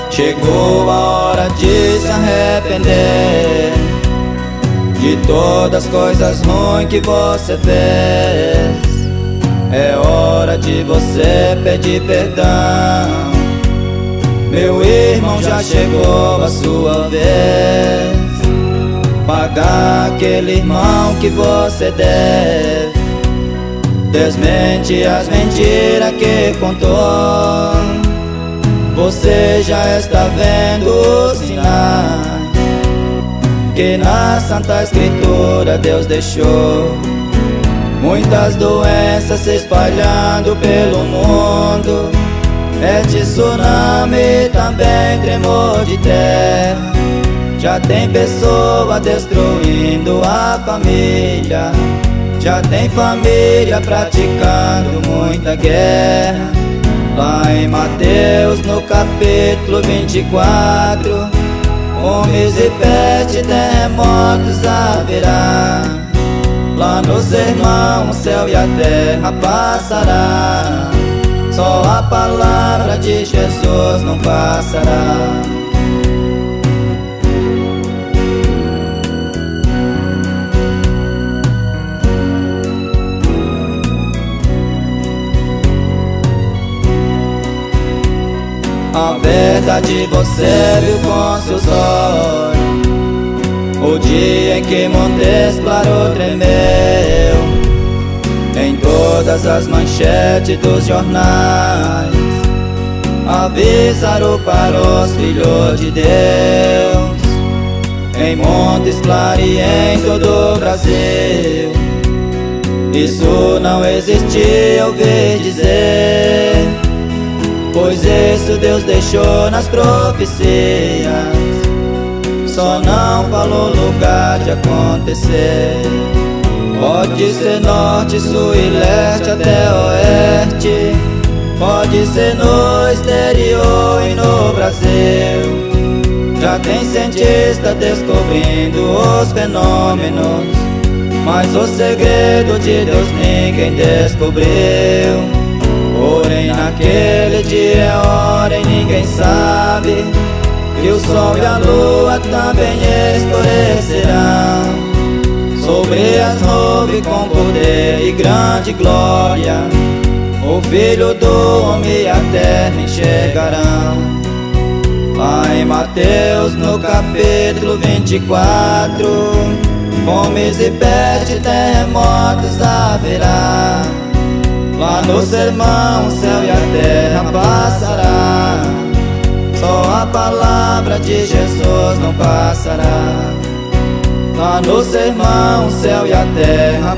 Chegou a hora de se arrepender de todas as coisas ruins que você fez. É hora de você pedir perdão. Meu irmão, já chegou a sua vez. Pagar aquele irmão que você deve. Desmente as mentiras que contou. Você já está vendo os sinais que na Santa Escritura Deus deixou. Muitas doenças se espalhando pelo mundo. É de tsunami, também tremor de terra. Já tem pessoa destruindo a família. Já tem família praticando muita guerra. Lá em Mateus, no capítulo 24, fomes e peste, terremotos haverá. Lá no sermão o céu e a terra passará. Só a palavra de Jesus não passará. A verdade você viu com seus olhos, o dia em que Montes Claros tremeu. Em todas as manchetes dos jornais avisaram para os filhos de Deus. Em Montes Claros e em todo o Brasil, isso não existia, ouvi dizer. Pois isso Deus deixou nas profecias, só não falou lugar de acontecer. Pode ser norte, sul e leste até oeste. Pode ser no exterior e no Brasil. Já tem cientista descobrindo os fenômenos, mas o segredo de Deus ninguém descobriu. Porém naquele dia é hora e ninguém sabe que o sol e a lua também escurecerão. Sobre as nuvens com poder e grande glória, o Filho do Homem e a terra enxergarão. Lá em Mateus, no capítulo 24, fomes e peste, terremotos haverá. Lá no sermão o céu e a terra passará. Só a palavra de Jesus não passará. Lá no sermão o céu e a terra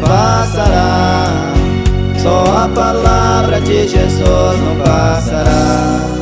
passará. Só a palavra de Jesus não passará.